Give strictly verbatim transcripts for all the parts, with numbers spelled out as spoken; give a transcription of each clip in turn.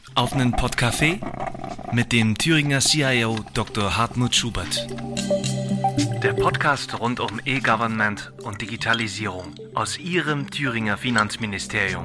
Auf einen Podcafé mit dem Thüringer C I O Doktor Hartmut Schubert. Der Podcast rund um E-Government und Digitalisierung aus Ihrem Thüringer Finanzministerium.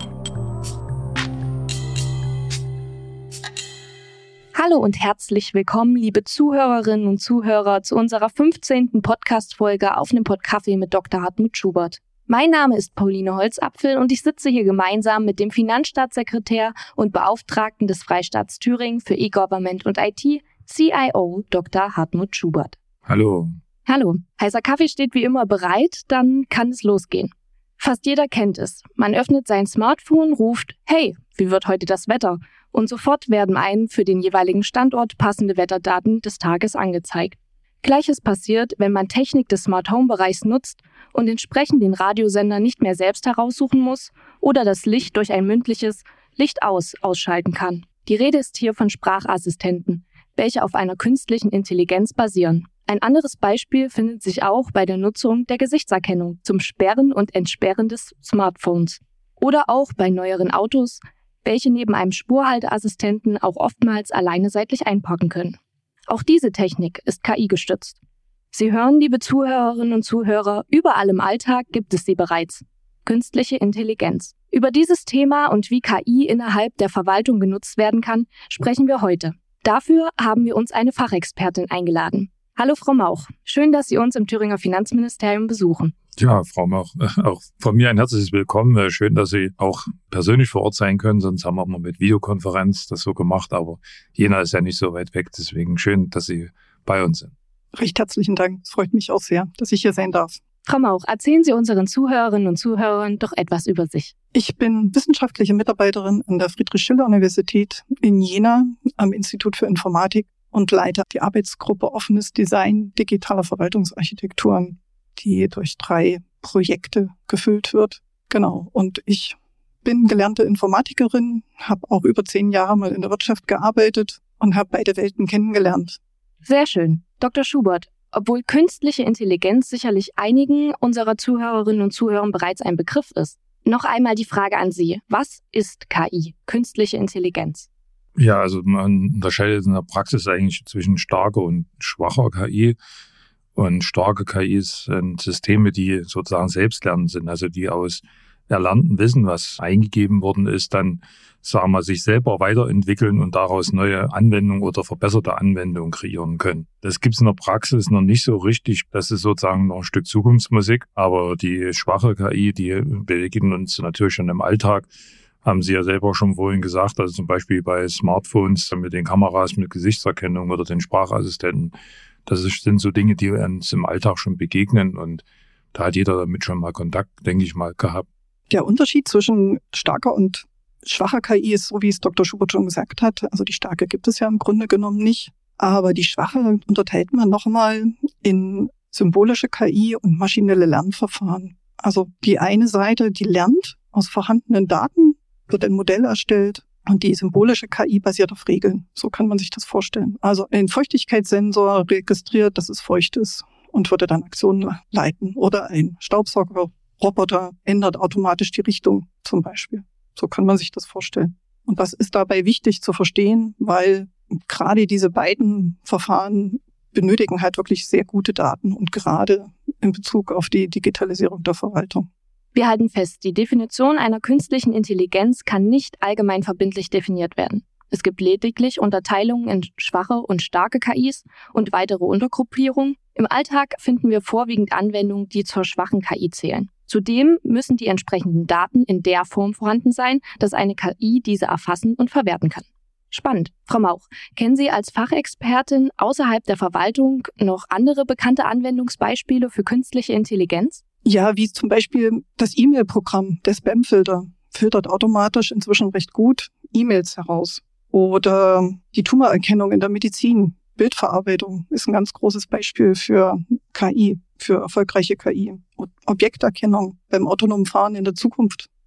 Hallo und herzlich willkommen, liebe Zuhörerinnen und Zuhörer, zu unserer fünfzehnten Podcast-Folge auf einem Podcafé mit Doktor Hartmut Schubert. Mein Name ist Pauline Holzapfel und ich sitze hier gemeinsam mit dem Finanzstaatssekretär und Beauftragten des Freistaats Thüringen für E-Government und I T, C I O Doktor Hartmut Schubert. Hallo. Hallo. Heißer Kaffee steht wie immer bereit, dann kann es losgehen. Fast jeder kennt es. Man öffnet sein Smartphone, ruft, hey, wie wird heute das Wetter? Und sofort werden einem für den jeweiligen Standort passende Wetterdaten des Tages angezeigt. Gleiches passiert, wenn man Technik des Smart Home Bereichs nutzt und entsprechend den Radiosender nicht mehr selbst heraussuchen muss oder das Licht durch ein mündliches Licht aus ausschalten kann. Die Rede ist hier von Sprachassistenten, welche auf einer künstlichen Intelligenz basieren. Ein anderes Beispiel findet sich auch bei der Nutzung der Gesichtserkennung zum Sperren und Entsperren des Smartphones. Oder auch bei neueren Autos, welche neben einem Spurhalteassistenten auch oftmals alleine seitlich einparken können. Auch diese Technik ist K I-gestützt. Sie hören, liebe Zuhörerinnen und Zuhörer, überall im Alltag gibt es sie bereits. Künstliche Intelligenz. Über dieses Thema und wie K I innerhalb der Verwaltung genutzt werden kann, sprechen wir heute. Dafür haben wir uns eine Fachexpertin eingeladen. Hallo Frau Mauch, schön, dass Sie uns im Thüringer Finanzministerium besuchen. Ja, Frau Mauch, auch von mir ein herzliches Willkommen. Schön, dass Sie auch persönlich vor Ort sein können, sonst haben wir mal mit Videokonferenz das so gemacht, aber Jena ist ja nicht so weit weg, deswegen schön, dass Sie bei uns sind. Recht herzlichen Dank, es freut mich auch sehr, dass ich hier sein darf. Frau Mauch, erzählen Sie unseren Zuhörerinnen und Zuhörern doch etwas über sich. Ich bin wissenschaftliche Mitarbeiterin an der Friedrich-Schiller-Universität in Jena am Institut für Informatik und leite die Arbeitsgruppe Offenes Design digitaler Verwaltungsarchitekturen, die durch drei Projekte gefüllt wird. Genau. Und ich bin gelernte Informatikerin, habe auch über zehn Jahre mal in der Wirtschaft gearbeitet und habe beide Welten kennengelernt. Sehr schön. Doktor Schubert, obwohl künstliche Intelligenz sicherlich einigen unserer Zuhörerinnen und Zuhörern bereits ein Begriff ist, noch einmal die Frage an Sie. Was ist K I, künstliche Intelligenz? Ja, also man unterscheidet in der Praxis eigentlich zwischen starker und schwacher K I. Und starke K Is sind Systeme, die sozusagen selbstlernend sind, also die aus erlerntem Wissen, was eingegeben worden ist, dann, sagen wir, sich selber weiterentwickeln und daraus neue Anwendungen oder verbesserte Anwendungen kreieren können. Das gibt es in der Praxis noch nicht so richtig. Das ist sozusagen noch ein Stück Zukunftsmusik. Aber die schwache K I, die begegnen uns natürlich schon im Alltag, haben Sie ja selber schon vorhin gesagt, also zum Beispiel bei Smartphones mit den Kameras mit Gesichtserkennung oder den Sprachassistenten. Das sind so Dinge, die uns im Alltag schon begegnen und da hat jeder damit schon mal Kontakt, denke ich mal, gehabt. Der Unterschied zwischen starker und schwacher K I ist, so wie es Doktor Schubert schon gesagt hat, also die starke gibt es ja im Grunde genommen nicht, aber die schwache unterteilt man nochmal in symbolische K I und maschinelle Lernverfahren. Also die eine Seite, die lernt aus vorhandenen Daten, wird ein Modell erstellt und die symbolische K I basiert auf Regeln. So kann man sich das vorstellen. Also ein Feuchtigkeitssensor registriert, dass es feucht ist und würde dann Aktionen leiten. Oder ein Staubsaugerroboter ändert automatisch die Richtung zum Beispiel. So kann man sich das vorstellen. Und das ist dabei wichtig zu verstehen, weil gerade diese beiden Verfahren benötigen halt wirklich sehr gute Daten und gerade in Bezug auf die Digitalisierung der Verwaltung. Wir halten fest, die Definition einer künstlichen Intelligenz kann nicht allgemein verbindlich definiert werden. Es gibt lediglich Unterteilungen in schwache und starke K Is und weitere Untergruppierungen. Im Alltag finden wir vorwiegend Anwendungen, die zur schwachen K I zählen. Zudem müssen die entsprechenden Daten in der Form vorhanden sein, dass eine K I diese erfassen und verwerten kann. Spannend. Frau Mauch, kennen Sie als Fachexpertin außerhalb der Verwaltung noch andere bekannte Anwendungsbeispiele für künstliche Intelligenz? Ja, wie zum Beispiel das E-Mail-Programm, der Spam-Filter, filtert automatisch inzwischen recht gut E-Mails heraus. Oder die Tumorerkennung in der Medizin, Bildverarbeitung ist ein ganz großes Beispiel für K I, für erfolgreiche K I. Und Objekterkennung beim autonomen Fahren in der Zukunft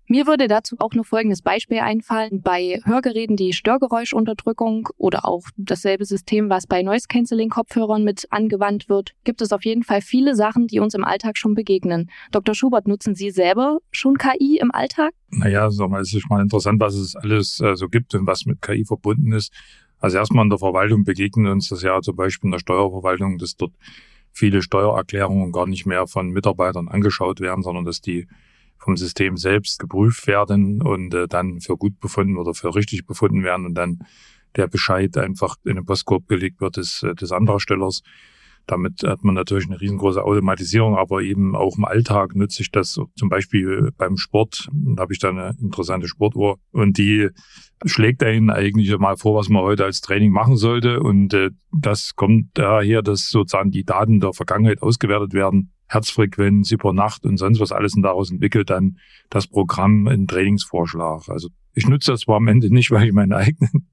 Mir würde dazu auch noch folgendes Beispiel einfallen. Bei Hörgeräten die Störgeräuschunterdrückung oder auch dasselbe System, was bei Noise-Canceling-Kopfhörern mit angewandt wird, gibt es auf jeden Fall viele Sachen, die uns im Alltag schon begegnen. Doktor Schubert, nutzen Sie selber schon K I im Alltag? Naja, sag mal, es ist mal interessant, was es alles äh, so gibt und was mit K I verbunden ist. Also erstmal in der Verwaltung begegnen uns das ja zum Beispiel in der Steuerverwaltung, dass dort viele Steuererklärungen gar nicht mehr von Mitarbeitern angeschaut werden, sondern dass die vom System selbst geprüft werden und äh, dann für gut befunden oder für richtig befunden werden und dann der Bescheid einfach in den Postkorb gelegt wird des, des Antragstellers. Damit hat man natürlich eine riesengroße Automatisierung, aber eben auch im Alltag nutze ich das zum Beispiel beim Sport. Da habe ich da eine interessante Sportuhr und die schlägt einen eigentlich mal vor, was man heute als Training machen sollte. Und äh, das kommt daher, dass sozusagen die Daten der Vergangenheit ausgewertet werden. Herzfrequenz über Nacht und sonst was alles, und daraus entwickelt dann das Programm einen Trainingsvorschlag. Also ich nutze das zwar am Ende nicht, weil ich meine eigenen,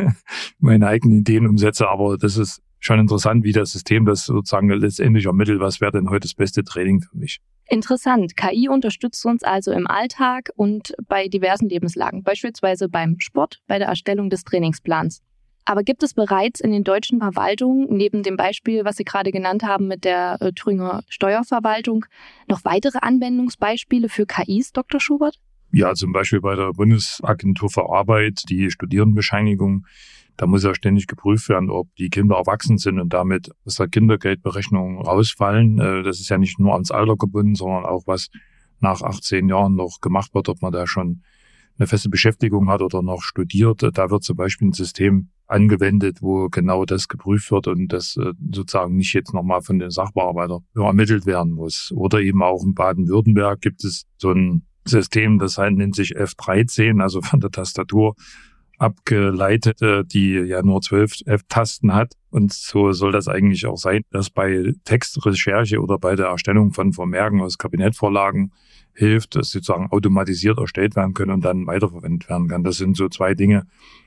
meine eigenen Ideen umsetze, aber das ist schon interessant, wie das System das sozusagen letztendlich ermittelt, was wäre denn heute das beste Training für mich. Interessant. K I unterstützt uns also im Alltag und bei diversen Lebenslagen, beispielsweise beim Sport, bei der Erstellung des Trainingsplans. Aber gibt es bereits in den deutschen Verwaltungen, neben dem Beispiel, was Sie gerade genannt haben mit der äh, Thüringer Steuerverwaltung, noch weitere Anwendungsbeispiele für K Is, Doktor Schubert? Ja, zum Beispiel bei der Bundesagentur für Arbeit, die Studierendenbescheinigung. Da muss ja ständig geprüft werden, ob die Kinder erwachsen sind und damit aus der Kindergeldberechnung rausfallen. Äh, das ist ja nicht nur ans Alter gebunden, sondern auch, was nach achtzehn Jahren noch gemacht wird, ob man da schon eine feste Beschäftigung hat oder noch studiert. Da wird zum Beispiel ein System angewendet, wo genau das geprüft wird und das äh, sozusagen nicht jetzt nochmal von den Sachbearbeitern ermittelt werden muss. Oder eben auch in Baden-Württemberg gibt es so ein System, das halt nennt sich F dreizehn, also von der Tastatur abgeleitet, die ja nur zwölf F-Tasten hat. Und so soll das eigentlich auch sein, dass bei Textrecherche oder bei der Erstellung von Vermerken aus Kabinettvorlagen hilft, dass sozusagen automatisiert erstellt werden können und dann weiterverwendet werden kann. Das sind so zwei Dinge,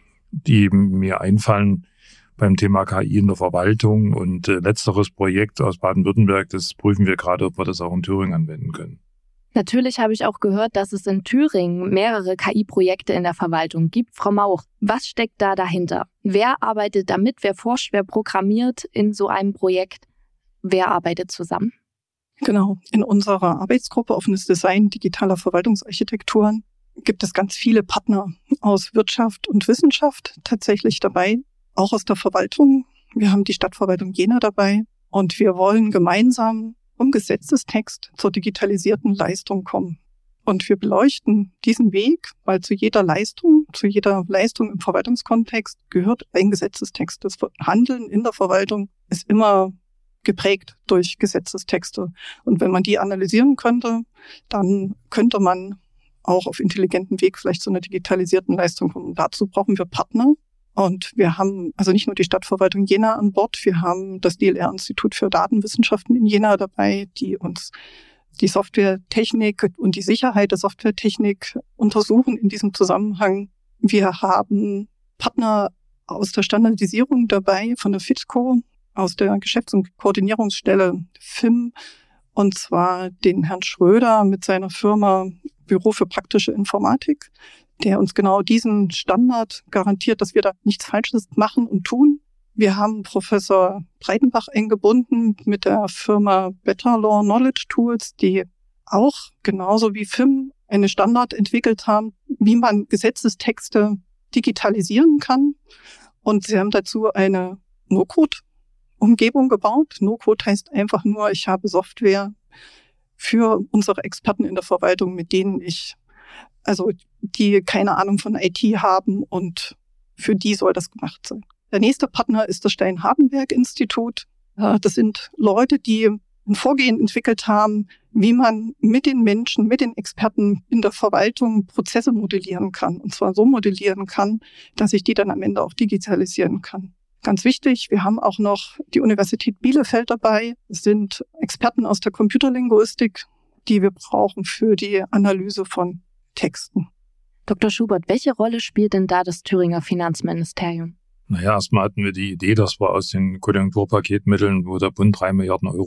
die mir einfallen beim Thema K I in der Verwaltung. Und äh, letzteres Projekt aus Baden-Württemberg, das prüfen wir gerade, ob wir das auch in Thüringen anwenden können. Natürlich habe ich auch gehört, dass es in Thüringen mehrere K I-Projekte in der Verwaltung gibt. Frau Mauch, was steckt da dahinter? Wer arbeitet damit? Wer forscht, wer programmiert in so einem Projekt? Wer arbeitet zusammen? Genau. In unserer Arbeitsgruppe Offenes Design digitaler Verwaltungsarchitekturen gibt es ganz viele Partner aus Wirtschaft und Wissenschaft tatsächlich dabei, auch aus der Verwaltung. Wir haben die Stadtverwaltung Jena dabei und wir wollen gemeinsam um Gesetzestext zur digitalisierten Leistung kommen. Und wir beleuchten diesen Weg, weil zu jeder Leistung, zu jeder Leistung im Verwaltungskontext gehört ein Gesetzestext. Das Handeln in der Verwaltung ist immer geprägt durch Gesetzestexte. Und wenn man die analysieren könnte, dann könnte man auch auf intelligentem Weg vielleicht zu einer digitalisierten Leistung kommen. Und dazu brauchen wir Partner. Und wir haben also nicht nur die Stadtverwaltung Jena an Bord, wir haben das D L R-Institut für Datenwissenschaften in Jena dabei, die uns die Softwaretechnik und die Sicherheit der Softwaretechnik untersuchen in diesem Zusammenhang. Wir haben Partner aus der Standardisierung dabei, von der FITCO, aus der Geschäfts- und Koordinierungsstelle F I M, und zwar den Herrn Schröder mit seiner Firma Büro für praktische Informatik, der uns genau diesen Standard garantiert, dass wir da nichts Falsches machen und tun. Wir haben Professor Breitenbach eingebunden mit der Firma Better Law Knowledge Tools, die auch genauso wie F I M einen Standard entwickelt haben, wie man Gesetzestexte digitalisieren kann. Und sie haben dazu eine No-Code-Umgebung gebaut. No-Code heißt einfach nur, ich habe Software für unsere Experten in der Verwaltung, mit denen ich Also die keine Ahnung von I T haben, und für die soll das gemacht sein. Der nächste Partner ist das Stein-Hardenberg-Institut. Das sind Leute, die ein Vorgehen entwickelt haben, wie man mit den Menschen, mit den Experten in der Verwaltung Prozesse modellieren kann. Und zwar so modellieren kann, dass ich die dann am Ende auch digitalisieren kann. Ganz wichtig, wir haben auch noch die Universität Bielefeld dabei. Es sind Experten aus der Computerlinguistik, die wir brauchen für die Analyse von Texten. Doktor Schubert, welche Rolle spielt denn da das Thüringer Finanzministerium? Naja, erstmal hatten wir die Idee, dass wir aus den Konjunkturpaketmitteln, wo der Bund drei Milliarden Euro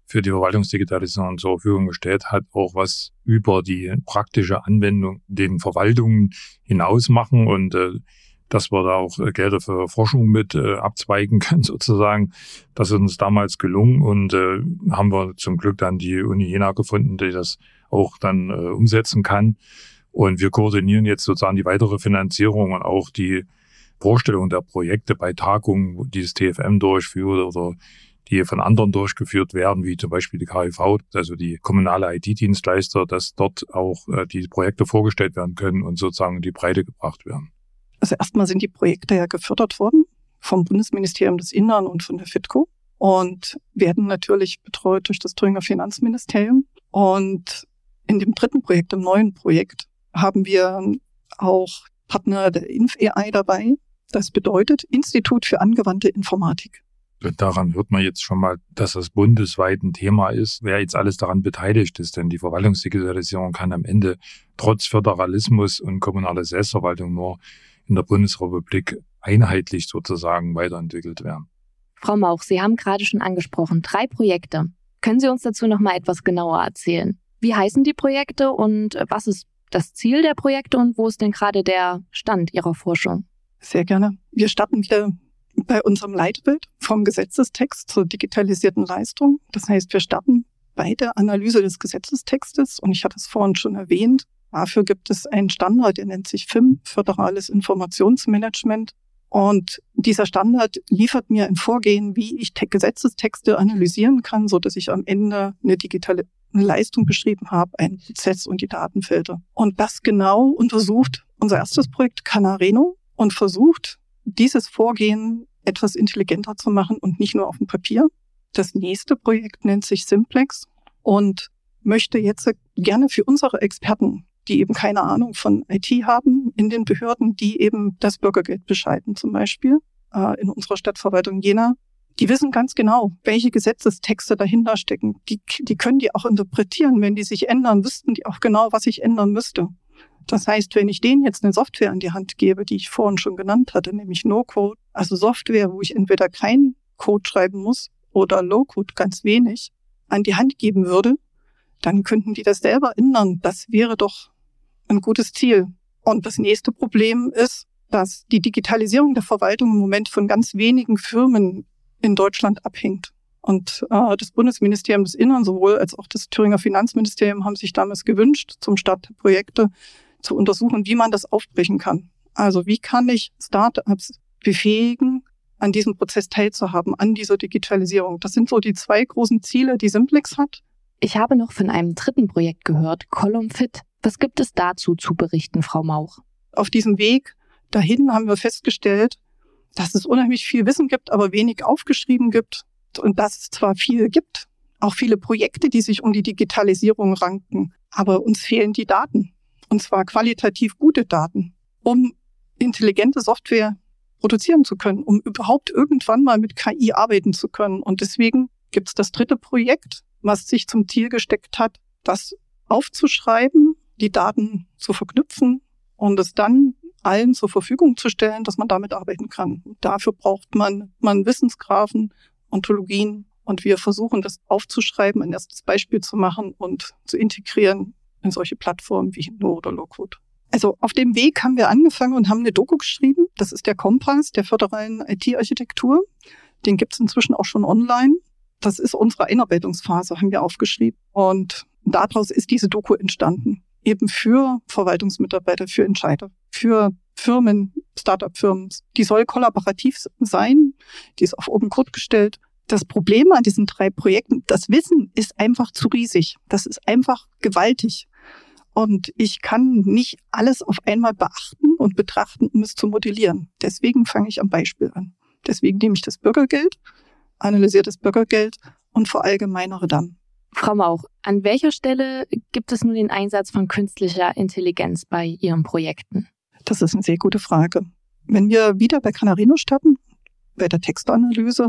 für die Verwaltungsdigitalisierung zur Verfügung gestellt hat, auch was über die praktische Anwendung den Verwaltungen hinaus machen und äh, dass wir da auch äh, Gelder für Forschung mit äh, abzweigen können sozusagen. Das ist uns damals gelungen und äh, haben wir zum Glück dann die Uni Jena gefunden, die das auch dann äh, umsetzen kann. Und wir koordinieren jetzt sozusagen die weitere Finanzierung und auch die Vorstellung der Projekte bei Tagungen, die das T F M durchführt oder die von anderen durchgeführt werden, wie zum Beispiel die K I V, also die kommunale I T-Dienstleister, dass dort auch äh, die Projekte vorgestellt werden können und sozusagen in die Breite gebracht werden. Also erstmal sind die Projekte ja gefördert worden vom Bundesministerium des Innern und von der FITCO und werden natürlich betreut durch das Thüringer Finanzministerium. Und in dem dritten Projekt, im neuen Projekt, haben wir auch Partner der InfAI dabei. Das bedeutet Institut für angewandte Informatik. Und daran hört man jetzt schon mal, dass das bundesweit ein Thema ist, wer jetzt alles daran beteiligt ist. Denn die Verwaltungsdigitalisierung kann am Ende trotz Föderalismus und kommunaler Selbstverwaltung nur in der Bundesrepublik einheitlich sozusagen weiterentwickelt werden. Frau Mauch, Sie haben gerade schon angesprochen, drei Projekte. Können Sie uns dazu noch mal etwas genauer erzählen? Wie heißen die Projekte und was ist das Ziel der Projekte und wo ist denn gerade der Stand Ihrer Forschung? Sehr gerne. Wir starten wieder bei unserem Leitbild vom Gesetzestext zur digitalisierten Leistung. Das heißt, wir starten bei der Analyse des Gesetzestextes und ich hatte es vorhin schon erwähnt. Dafür gibt es einen Standard, der nennt sich F I M, Föderales Informationsmanagement. Und dieser Standard liefert mir ein Vorgehen, wie ich Te- Gesetzestexte analysieren kann, so dass ich am Ende eine digitale eine Leistung beschrieben habe, einen Prozess und die Datenfelder. Und das genau untersucht unser erstes Projekt Canareno und versucht, dieses Vorgehen etwas intelligenter zu machen und nicht nur auf dem Papier. Das nächste Projekt nennt sich Simplex und möchte jetzt gerne für unsere Experten, die eben keine Ahnung von I T haben, in den Behörden, die eben das Bürgergeld bescheiden zum Beispiel, äh, in unserer Stadtverwaltung Jena, die wissen ganz genau, welche Gesetzestexte dahinter stecken. Die, die können die auch interpretieren. Wenn die sich ändern, wüssten die auch genau, was ich ändern müsste. Das heißt, wenn ich denen jetzt eine Software an die Hand gebe, die ich vorhin schon genannt hatte, nämlich No-Code, also Software, wo ich entweder keinen Code schreiben muss oder Low-Code, ganz wenig, an die Hand geben würde, dann könnten die das selber ändern. Das wäre doch ein gutes Ziel. Und das nächste Problem ist, dass die Digitalisierung der Verwaltung im Moment von ganz wenigen Firmen in Deutschland abhängt. Und äh, das Bundesministerium des Innern sowohl als auch das Thüringer Finanzministerium haben sich damals gewünscht, zum Start der Projekte zu untersuchen, wie man das aufbrechen kann. Also wie kann ich Startups befähigen, an diesem Prozess teilzuhaben, an dieser Digitalisierung. Das sind so die zwei großen Ziele, die Simplex hat. Ich habe noch von einem dritten Projekt gehört, ColumnFit. Was gibt es dazu zu berichten, Frau Mauch? Auf diesem Weg dahin haben wir festgestellt, dass es unheimlich viel Wissen gibt, aber wenig aufgeschrieben gibt. Und dass es zwar viel gibt, auch viele Projekte, die sich um die Digitalisierung ranken, aber uns fehlen die Daten. Und zwar qualitativ gute Daten, um intelligente Software produzieren zu können, um überhaupt irgendwann mal mit K I arbeiten zu können. Und deswegen gibt es das dritte Projekt, was sich zum Ziel gesteckt hat, das aufzuschreiben, die Daten zu verknüpfen und es dann allen zur Verfügung zu stellen, dass man damit arbeiten kann. Und dafür braucht man, man Wissensgraphen, Ontologien und wir versuchen das aufzuschreiben, ein erstes Beispiel zu machen und zu integrieren in solche Plattformen wie No oder Low-Code. Also auf dem Weg haben wir angefangen und haben eine Doku geschrieben. Das ist der Kompass der föderalen I T-Architektur. Den gibt es inzwischen auch schon online. Das ist unsere Einarbeitungsphase, haben wir aufgeschrieben. Und daraus ist diese Doku entstanden. Eben für Verwaltungsmitarbeiter, für Entscheider, für Firmen, Start-up-Firmen. Die soll kollaborativ sein. Die ist auf Open Code gestellt. Das Problem an diesen drei Projekten, das Wissen ist einfach zu riesig. Das ist einfach gewaltig. Und ich kann nicht alles auf einmal beachten und betrachten, um es zu modellieren. Deswegen fange ich am Beispiel an. Deswegen nehme ich das Bürgergeld, analysiere das Bürgergeld und verallgemeinere dann. Frau Mauch, an welcher Stelle gibt es nun den Einsatz von künstlicher Intelligenz bei Ihren Projekten? Das ist eine sehr gute Frage. Wenn wir wieder bei Canareno starten, bei der Textanalyse,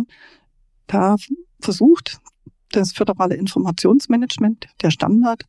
da versucht das föderale Informationsmanagement, der Standard,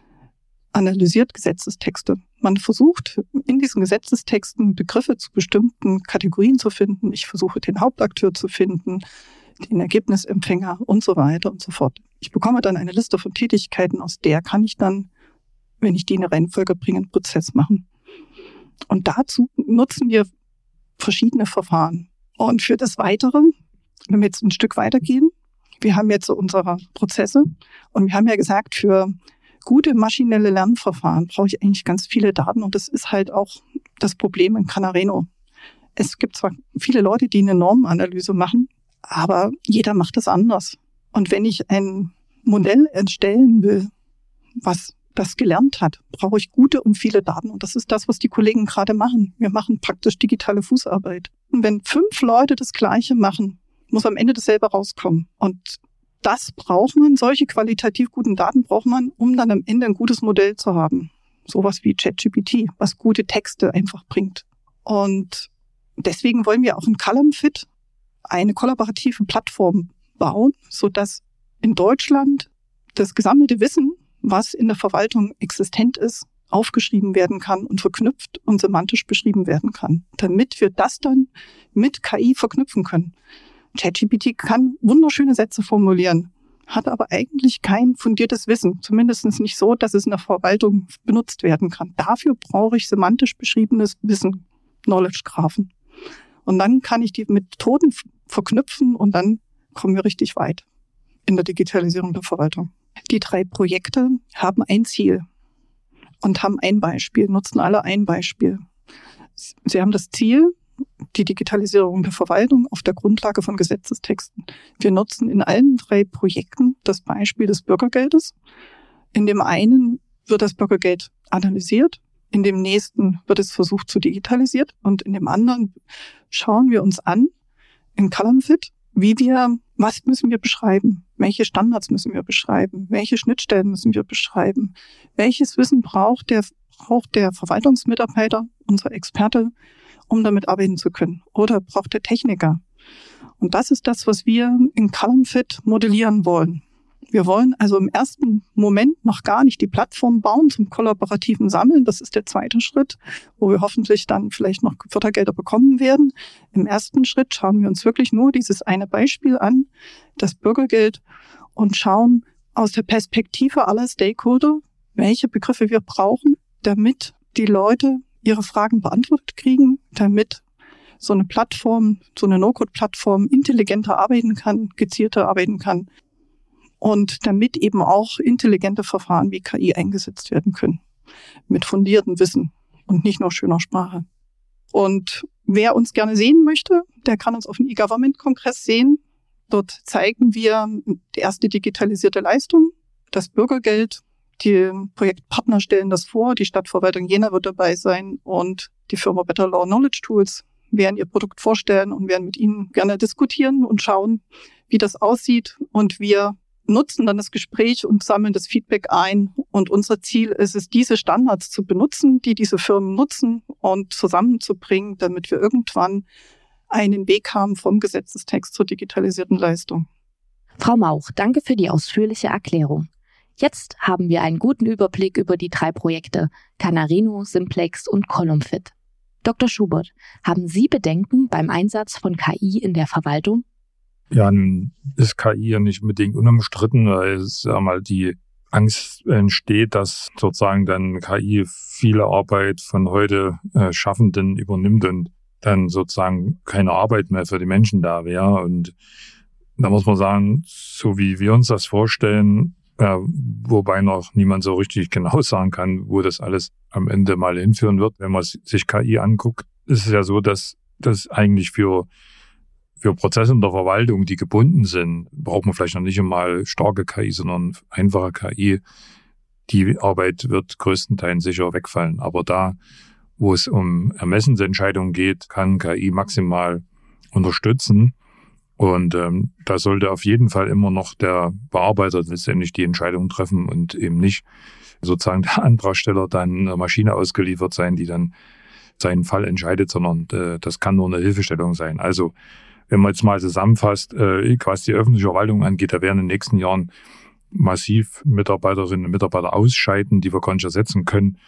analysiert Gesetzestexte. Man versucht in diesen Gesetzestexten Begriffe zu bestimmten Kategorien zu finden. Ich versuche den Hauptakteur zu finden. den Ergebnisempfänger und so weiter und so fort. Ich bekomme dann eine Liste von Tätigkeiten, aus der kann ich dann, wenn ich die in eine Reihenfolge bringe, einen Prozess machen. Und dazu nutzen wir verschiedene Verfahren. Und für das Weitere, wenn wir jetzt ein Stück weitergehen, wir haben jetzt so unsere Prozesse und wir haben ja gesagt, für gute maschinelle Lernverfahren brauche ich eigentlich ganz viele Daten und das ist halt auch das Problem in Canareno. Es gibt zwar viele Leute, die eine Normenanalyse machen, aber jeder macht das anders. Und wenn ich ein Modell erstellen will, was das gelernt hat, brauche ich gute und viele Daten. Und das ist das, was die Kollegen gerade machen. Wir machen praktisch digitale Fußarbeit. Und wenn fünf Leute das Gleiche machen, muss am Ende dasselbe rauskommen. Und das braucht man, solche qualitativ guten Daten braucht man, um dann am Ende ein gutes Modell zu haben. Sowas wie ChatGPT, was gute Texte einfach bringt. Und deswegen wollen wir auch in ColumnFit eine kollaborative Plattform bauen, sodass in Deutschland das gesammelte Wissen, was in der Verwaltung existent ist, aufgeschrieben werden kann und verknüpft und semantisch beschrieben werden kann, damit wir das dann mit K I verknüpfen können. ChatGPT kann wunderschöne Sätze formulieren, hat aber eigentlich kein fundiertes Wissen, zumindest nicht so, dass es in der Verwaltung benutzt werden kann. Dafür brauche ich semantisch beschriebenes Wissen, Knowledge Graphen. Und dann kann ich die Methoden verknüpfen und dann kommen wir richtig weit in der Digitalisierung der Verwaltung. Die drei Projekte haben ein Ziel und haben ein Beispiel, nutzen alle ein Beispiel. Sie haben das Ziel, die Digitalisierung der Verwaltung auf der Grundlage von Gesetzestexten. Wir nutzen in allen drei Projekten das Beispiel des Bürgergeldes. In dem einen wird das Bürgergeld analysiert, in dem nächsten wird es versucht zu digitalisieren und in dem anderen schauen wir uns an, in ColumnFit, wie wir, was müssen wir beschreiben? Welche Standards müssen wir beschreiben? Welche Schnittstellen müssen wir beschreiben? Welches Wissen braucht der, braucht der Verwaltungsmitarbeiter, unser Experte, um damit arbeiten zu können? Oder braucht der Techniker? Und das ist das, was wir in ColumnFit modellieren wollen. Wir wollen also im ersten Moment noch gar nicht die Plattform bauen zum kollaborativen Sammeln. Das ist der zweite Schritt, wo wir hoffentlich dann vielleicht noch Fördergelder bekommen werden. Im ersten Schritt schauen wir uns wirklich nur dieses eine Beispiel an, das Bürgergeld, und schauen aus der Perspektive aller Stakeholder, welche Begriffe wir brauchen, damit die Leute ihre Fragen beantwortet kriegen, damit so eine Plattform, so eine No-Code-Plattform intelligenter arbeiten kann, gezielter arbeiten kann. Und damit eben auch intelligente Verfahren wie K I eingesetzt werden können. Mit fundiertem Wissen und nicht nur schöner Sprache. Und wer uns gerne sehen möchte, der kann uns auf dem E-Government-Kongress sehen. Dort zeigen wir die erste digitalisierte Leistung, das Bürgergeld. Die Projektpartner stellen das vor. Die Stadtverwaltung Jena wird dabei sein und die Firma Better Law Knowledge Tools werden ihr Produkt vorstellen und werden mit Ihnen gerne diskutieren und schauen, wie das aussieht. Und wir nutzen dann das Gespräch und sammeln das Feedback ein. Und unser Ziel ist es, diese Standards zu benutzen, die diese Firmen nutzen und zusammenzubringen, damit wir irgendwann einen Weg haben vom Gesetzestext zur digitalisierten Leistung. Frau Mauch, danke für die ausführliche Erklärung. Jetzt haben wir einen guten Überblick über die drei Projekte Canareno, Simplex und ColumnFit. Doktor Schubert, haben Sie Bedenken beim Einsatz von K I in der Verwaltung? Ja, nun ist K I ja nicht unbedingt unumstritten, weil es ja mal die Angst entsteht, dass sozusagen dann K I viele Arbeit von heute äh, Schaffenden übernimmt und dann sozusagen keine Arbeit mehr für die Menschen da wäre. Und da muss man sagen, so wie wir uns das vorstellen, äh, wobei noch niemand so richtig genau sagen kann, wo das alles am Ende mal hinführen wird, wenn man sich K I anguckt, ist es ja so, dass das eigentlich für Für Prozesse in der Verwaltung, die gebunden sind, braucht man vielleicht noch nicht einmal starke K I, sondern einfache K I. Die Arbeit wird größtenteils sicher wegfallen. Aber da, wo es um Ermessensentscheidungen geht, kann K I maximal unterstützen. Und ähm, da sollte auf jeden Fall immer noch der Bearbeiter letztendlich die Entscheidung treffen und eben nicht sozusagen der Antragsteller dann einer Maschine ausgeliefert sein, die dann seinen Fall entscheidet, sondern äh, das kann nur eine Hilfestellung sein. Also wenn man jetzt mal zusammenfasst, äh, was die öffentliche Verwaltung angeht, da werden in den nächsten Jahren massiv Mitarbeiterinnen und Mitarbeiter ausscheiden, die wir gar nicht ersetzen können.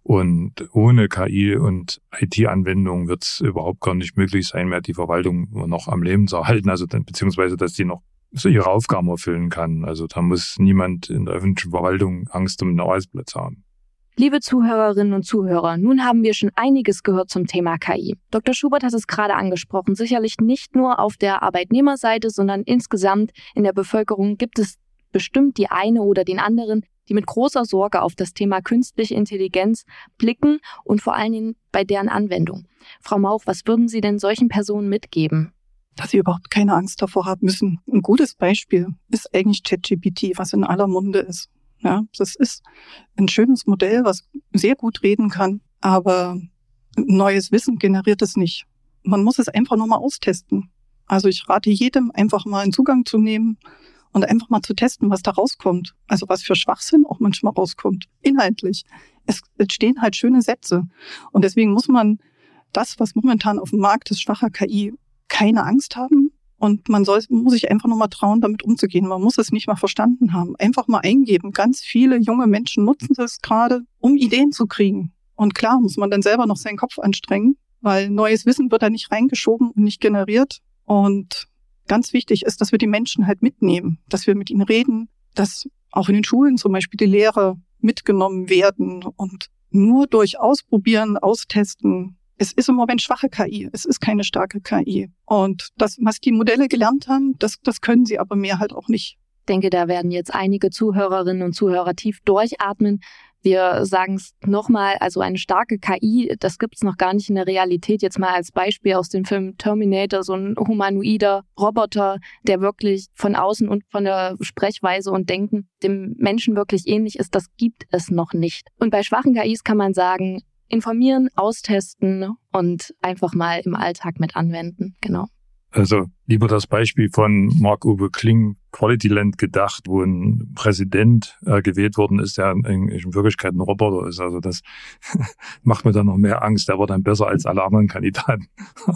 Und ohne K I und I T-Anwendungen wird es überhaupt gar nicht möglich sein, mehr die Verwaltung noch am Leben zu erhalten, also beziehungsweise, dass die noch so ihre Aufgaben erfüllen kann. Also da muss niemand in der öffentlichen Verwaltung Angst um den Arbeitsplatz haben. Liebe Zuhörerinnen und Zuhörer, nun haben wir schon einiges gehört zum Thema K I. Doktor Schubert hat es gerade angesprochen, sicherlich nicht nur auf der Arbeitnehmerseite, sondern insgesamt in der Bevölkerung gibt es bestimmt die eine oder den anderen, die mit großer Sorge auf das Thema künstliche Intelligenz blicken und vor allen Dingen bei deren Anwendung. Frau Mauch, was würden Sie denn solchen Personen mitgeben? Dass sie überhaupt keine Angst davor haben müssen. Ein gutes Beispiel ist eigentlich ChatGPT, was in aller Munde ist. Ja, das ist ein schönes Modell, was sehr gut reden kann, aber neues Wissen generiert es nicht. Man muss es einfach nur mal austesten. Also ich rate jedem, einfach mal einen Zugang zu nehmen und einfach mal zu testen, was da rauskommt. Also was für Schwachsinn auch manchmal rauskommt, inhaltlich. Es entstehen halt schöne Sätze. Und deswegen muss man das, was momentan auf dem Markt ist, schwacher K I, keine Angst haben. Und man soll, muss sich einfach nur mal trauen, damit umzugehen. Man muss es nicht mal verstanden haben. Einfach mal eingeben. Ganz viele junge Menschen nutzen das gerade, um Ideen zu kriegen. Und klar muss man dann selber noch seinen Kopf anstrengen, weil neues Wissen wird da nicht reingeschoben und nicht generiert. Und ganz wichtig ist, dass wir die Menschen halt mitnehmen, dass wir mit ihnen reden, dass auch in den Schulen zum Beispiel die Lehrer mitgenommen werden und nur durch Ausprobieren, Austesten. Es ist im Moment schwache K I, es ist keine starke K I. Und das, was die Modelle gelernt haben, das, das können sie aber mehr halt auch nicht. Ich denke, da werden jetzt einige Zuhörerinnen und Zuhörer tief durchatmen. Wir sagen es nochmal, also eine starke K I, das gibt es noch gar nicht in der Realität. Jetzt mal als Beispiel aus dem Film Terminator, so ein humanoider Roboter, der wirklich von außen und von der Sprechweise und Denken dem Menschen wirklich ähnlich ist, das gibt es noch nicht. Und bei schwachen K Is kann man sagen, informieren, austesten und einfach mal im Alltag mit anwenden. Genau. Also lieber das Beispiel von Marc-Uwe Kling, Quality Land gedacht, wo ein Präsident äh, gewählt worden ist, der in, in Wirklichkeit ein Roboter ist. Also das macht mir dann noch mehr Angst. Der war dann besser als alle anderen Kandidaten.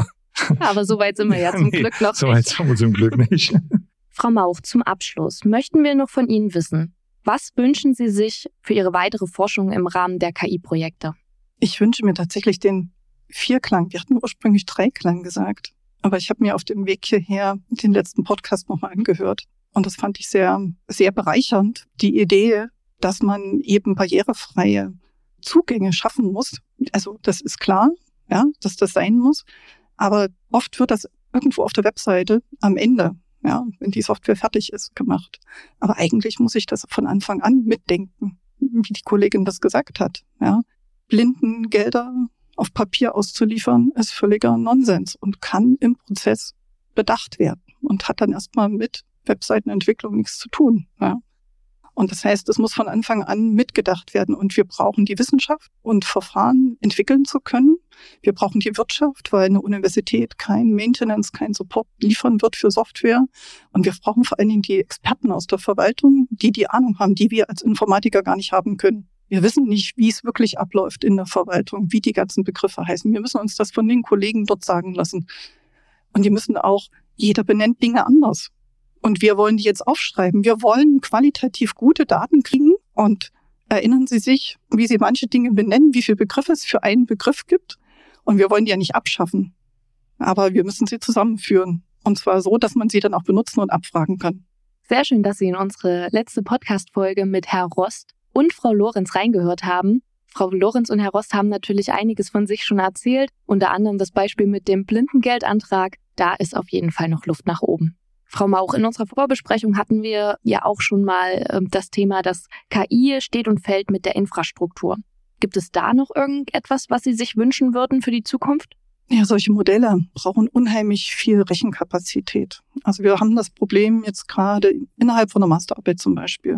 Aber so weit sind wir ja zum nee, Glück noch nicht. So weit sind wir zum Glück nicht. Frau Mauch, zum Abschluss möchten wir noch von Ihnen wissen, was wünschen Sie sich für Ihre weitere Forschung im Rahmen der K I-Projekte? Ich wünsche mir tatsächlich den Vierklang. Wir hatten ursprünglich Dreiklang gesagt. Aber ich habe mir auf dem Weg hierher den letzten Podcast nochmal angehört. Und das fand ich sehr, sehr bereichernd. Die Idee, dass man eben barrierefreie Zugänge schaffen muss. Also das ist klar, ja, dass das sein muss. Aber oft wird das irgendwo auf der Webseite am Ende, ja, wenn die Software fertig ist, gemacht. Aber eigentlich muss ich das von Anfang an mitdenken, wie die Kollegin das gesagt hat. Ja. Blindengelder auf Papier auszuliefern, ist völliger Nonsens und kann im Prozess bedacht werden und hat dann erstmal mit Webseitenentwicklung nichts zu tun. Ja. Und das heißt, es muss von Anfang an mitgedacht werden und wir brauchen die Wissenschaft und Verfahren entwickeln zu können. Wir brauchen die Wirtschaft, weil eine Universität kein Maintenance, kein Support liefern wird für Software. Und wir brauchen vor allen Dingen die Experten aus der Verwaltung, die die Ahnung haben, die wir als Informatiker gar nicht haben können. Wir wissen nicht, wie es wirklich abläuft in der Verwaltung, wie die ganzen Begriffe heißen. Wir müssen uns das von den Kollegen dort sagen lassen. Und die müssen auch, jeder benennt Dinge anders. Und wir wollen die jetzt aufschreiben. Wir wollen qualitativ gute Daten kriegen. Und erinnern Sie sich, wie Sie manche Dinge benennen, wie viele Begriffe es für einen Begriff gibt. Und wir wollen die ja nicht abschaffen. Aber wir müssen sie zusammenführen. Und zwar so, dass man sie dann auch benutzen und abfragen kann. Sehr schön, dass Sie in unsere letzte Podcast-Folge mit Herr Rost und Frau Lorenz reingehört haben. Frau Lorenz und Herr Rost haben natürlich einiges von sich schon erzählt, unter anderem das Beispiel mit dem Blindengeldantrag. Da ist auf jeden Fall noch Luft nach oben. Frau Mauch, in unserer Vorbesprechung hatten wir ja auch schon mal äh, das Thema, dass K I steht und fällt mit der Infrastruktur. Gibt es da noch irgendetwas, was Sie sich wünschen würden für die Zukunft? Ja, solche Modelle brauchen unheimlich viel Rechenkapazität. Also wir haben das Problem jetzt gerade innerhalb von der Masterarbeit zum Beispiel,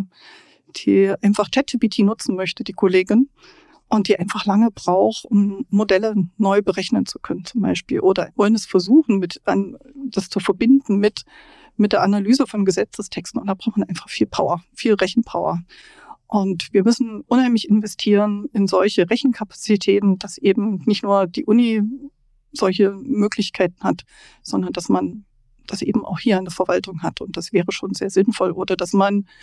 die einfach ChatGPT nutzen möchte, die Kollegin, und die einfach lange braucht, um Modelle neu berechnen zu können zum Beispiel. Oder wollen es versuchen, mit an, das zu verbinden mit, mit der Analyse von Gesetzestexten. Und da braucht man einfach viel Power, viel Rechenpower. Und wir müssen unheimlich investieren in solche Rechenkapazitäten, dass eben nicht nur die Uni solche Möglichkeiten hat, sondern dass man das eben auch hier in der Verwaltung hat. Und das wäre schon sehr sinnvoll. Oder dass man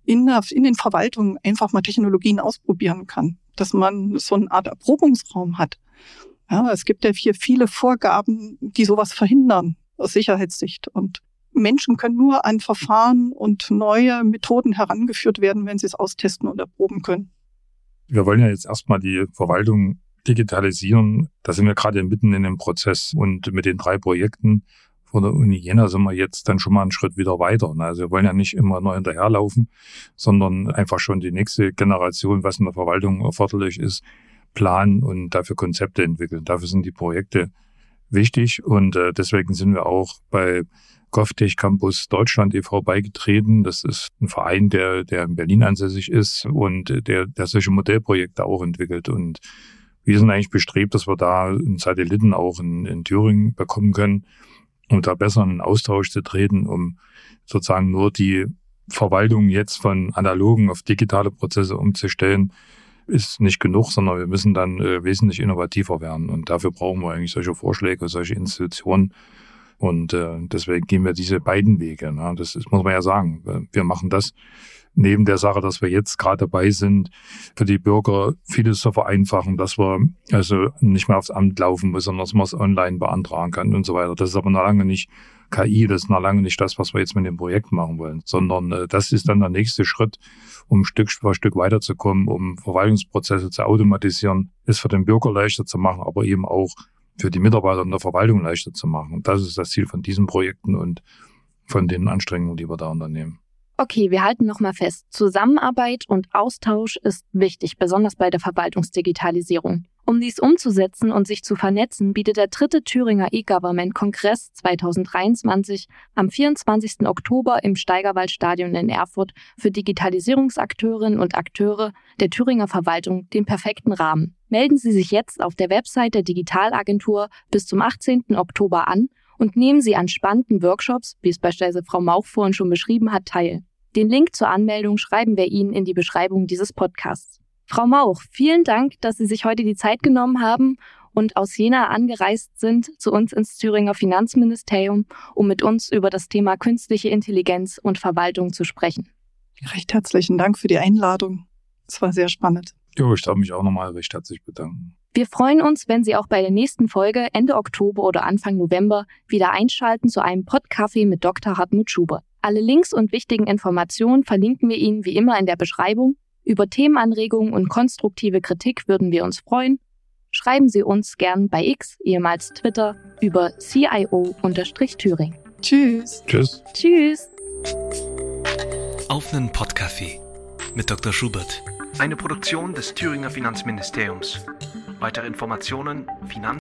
in, der, in den Verwaltungen einfach mal Technologien ausprobieren kann, dass man so eine Art Erprobungsraum hat. Ja, es gibt ja hier viele Vorgaben, die sowas verhindern aus Sicherheitssicht. Und Menschen können nur an Verfahren und neue Methoden herangeführt werden, wenn sie es austesten und erproben können. Wir wollen ja jetzt erstmal die Verwaltung digitalisieren. Da sind wir gerade mitten in dem Prozess. Und mit den drei Projekten von der Uni Jena sind wir jetzt dann schon mal einen Schritt wieder weiter. Also wir wollen ja nicht immer nur hinterherlaufen, sondern einfach schon die nächste Generation, was in der Verwaltung erforderlich ist, planen und dafür Konzepte entwickeln. Dafür sind die Projekte wichtig und äh, deswegen sind wir auch bei GovTech Campus Deutschland e V beigetreten. Das ist ein Verein, der, der in Berlin ansässig ist und der, der solche Modellprojekte auch entwickelt. Und wir sind eigentlich bestrebt, dass wir da einen Satelliten auch in, in Thüringen bekommen können, um da besser in den Austausch zu treten, um sozusagen nur die Verwaltung jetzt von analogen auf digitale Prozesse umzustellen, ist nicht genug, sondern wir müssen dann äh, wesentlich innovativer werden. Und dafür brauchen wir eigentlich solche Vorschläge, solche Institutionen. Und äh, deswegen gehen wir diese beiden Wege. Ne? Das ist, muss man ja sagen. Wir machen das neben der Sache, dass wir jetzt gerade dabei sind, für die Bürger vieles zu vereinfachen, dass wir also nicht mehr aufs Amt laufen müssen, sondern dass man es online beantragen kann und so weiter. Das ist aber noch lange nicht K I, das ist noch lange nicht das, was wir jetzt mit dem Projekt machen wollen, sondern äh, das ist dann der nächste Schritt, um Stück für Stück weiterzukommen, um Verwaltungsprozesse zu automatisieren, es für den Bürger leichter zu machen, aber eben auch für die Mitarbeiter in der Verwaltung leichter zu machen. Und das ist das Ziel von diesen Projekten und von den Anstrengungen, die wir da unternehmen. Okay, wir halten nochmal fest. Zusammenarbeit und Austausch ist wichtig, besonders bei der Verwaltungsdigitalisierung. Um dies umzusetzen und sich zu vernetzen, bietet der dritte Thüringer E-Government-Kongress zwanzig dreiundzwanzig am vierundzwanzigsten Oktober im Steigerwaldstadion in Erfurt für Digitalisierungsakteurinnen und Akteure der Thüringer Verwaltung den perfekten Rahmen. Melden Sie sich jetzt auf der Website der Digitalagentur bis zum achtzehnten Oktober an und nehmen Sie an spannenden Workshops, wie es beispielsweise Frau Mauch vorhin schon beschrieben hat, teil. Den Link zur Anmeldung schreiben wir Ihnen in die Beschreibung dieses Podcasts. Frau Mauch, vielen Dank, dass Sie sich heute die Zeit genommen haben und aus Jena angereist sind zu uns ins Thüringer Finanzministerium, um mit uns über das Thema künstliche Intelligenz und Verwaltung zu sprechen. Recht herzlichen Dank für die Einladung. Es war sehr spannend. Jo, ich darf mich auch nochmal recht herzlich bedanken. Wir freuen uns, wenn Sie auch bei der nächsten Folge Ende Oktober oder Anfang November wieder einschalten zu einem Podcafé mit Doktor Hartmut Schubert. Alle Links und wichtigen Informationen verlinken wir Ihnen wie immer in der Beschreibung. Über Themenanregungen und konstruktive Kritik würden wir uns freuen. Schreiben Sie uns gern bei X, ehemals Twitter, über C I O-Thüringen. Tschüss. Tschüss. Tschüss. Auf nen Podcafé mit Doktor Schubert. Eine Produktion des Thüringer Finanzministeriums. Weitere Informationen: Finanz